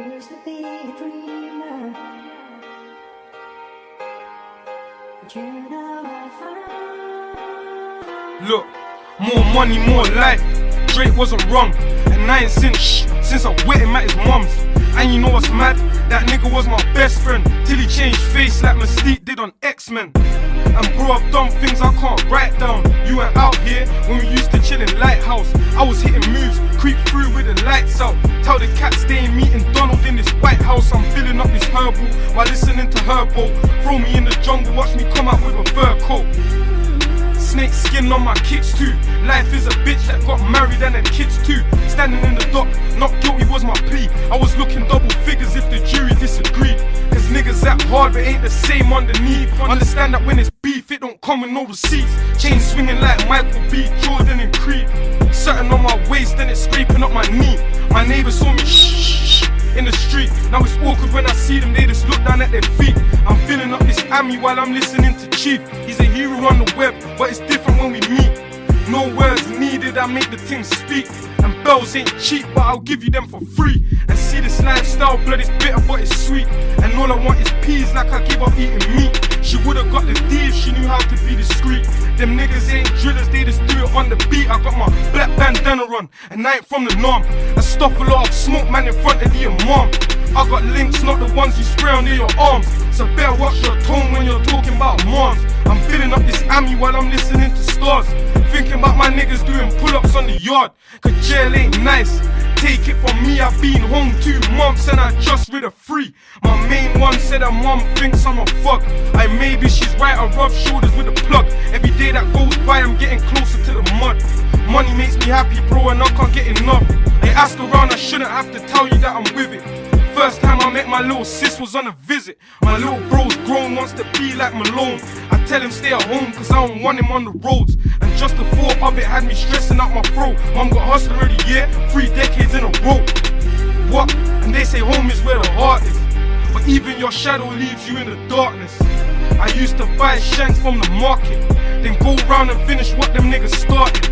used to be a dreamer, but you know I found. Look, more money, more life. Drake wasn't wrong, and I ain't since I wet him at his mum's. And you know what's mad? That nigga was my best friend till he changed face like Mystique did on X-Men. And bro, I've done things I can't write down. You were out here when we used to chill in Lighthouse. I was hitting moves, creep through with the lights out. Tell the cats they ain't meeting Donald in this White House. I'm filling up this herbal while listening to Herbo. Throw me in the jungle, watch me come out with a fur coat. Snake skin on my kicks too. Life is a bitch that got married and had kids too. Standing in the dock, not guilty was my plea. I was looking double figures if the jury disagreed. Cause niggas act hard but ain't the same underneath. Understand that when it's beef it don't come with no receipts. Chain swinging like Michael B. Jordan and Creed. Certain on my waist and it's scraping up my knee. My neighbors saw me shh in the street. Now it's awkward when I see them, they just look down at their feet. I'm filling up this Ami while I'm listening to Chief. He's a hero on the web, but it's different when we meet. No words needed, I make the things speak. And bells ain't cheap, but I'll give you them for free. And see this lifestyle, blood is bitter but it's sweet. And all I want is peas like I give up eating meat. She would've got the D if she knew how to be discreet. Them niggas ain't drillers, they just do it on the beat. I got my black bandana on, and I ain't from the norm. I stuff a lot of smoke, man, in front of the imam. I got links, not the ones you spray under your arms. So better watch your tone when you're talking about moms. I'm filling up this Ami while I'm listening to stars. Thinking about my niggas doing pull-ups on the yard. Cause jail ain't nice. Take it from me, I've been home 2 months and I just rid of 3. My main one said her mom thinks I'm a fuck. Maybe she's right, I rub shoulders with a plug. Every day that goes by I'm getting closer to the mud. Money makes me happy bro and I can't get enough. I ask around, I shouldn't have to tell you that I'm with it. First time I met my little sis was on a visit. My little bro's grown, wants to be like Malone. I tell him stay at home cause I don't want him on the roads. And just the thought of it had me stressing out my throat. Mom got hustler of the year, 3 decades in a row. What? And they say home is where the heart is. But even your shadow leaves you in the darkness. I used to buy shanks from the market, then go round and finish what them niggas started.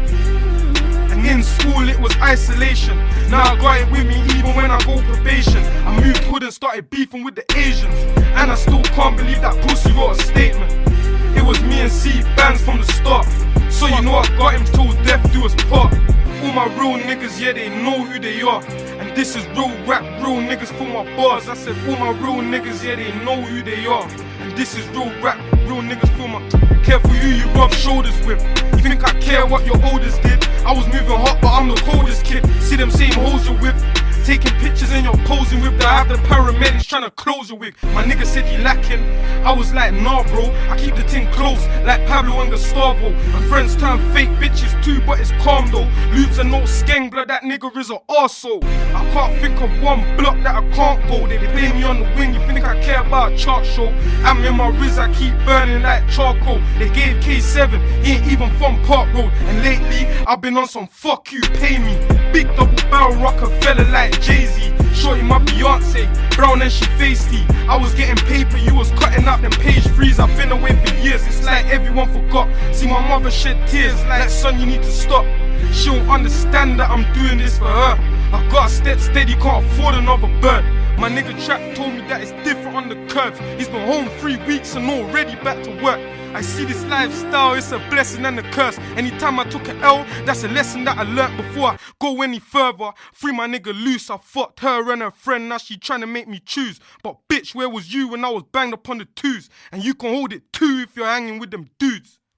And in school it was isolation. Now I got it with me even when I go probation. I moved hood and started beefing with the Asians. And I still can't believe that pussy wrote a statement. It was me and C bands from the start. So you know I got him till death do us part. All my real niggas, yeah, they know who they are. And this is real rap, real niggas for my bars. I said all my real niggas, yeah, they know who they are. And this is real rap, real niggas for my... Careful who you rub shoulders with. You think I care what your oldest did? I was moving hot, but I'm the coldest kid. See them same hoes you're with, taking pictures and you're posing with. I have the paramedics trying to close your wig. My nigga said he lacking. I was like, nah bro, I keep the thing close, like Pablo and Gustavo. My friends turn fake bitches too, but it's calm though. Lubes and no skeng blood, that nigga is an arsehole. I can't think of one block that I can't go. They play me on the wing, you think I care about a chart show? I'm in my Riz, I keep burning like charcoal. They gave K7, he ain't even from Park Road. And lately, I've been on some fuck you, pay me. Big double barrel Rockefeller like Jay-Z. Shorty my Beyonce, brown and she feisty. I was getting paper, you was cutting out them page 3s. I've been away for years, it's like everyone forgot. See my mother shed tears, like son you need to stop. She don't understand that I'm doing this for her. I gotta step steady, can't afford another bird. My nigga Trap told me that it's different on the curbs. He's been home 3 weeks and already back to work. I see this lifestyle, it's a blessing and a curse. Anytime I took an L, that's a lesson that I learnt before I go any further. Free my nigga loose, I fucked her and her friend, now she trying to make me choose. But bitch, where was you when I was banged up on the 2s? And you can hold it too if you're hanging with them dudes.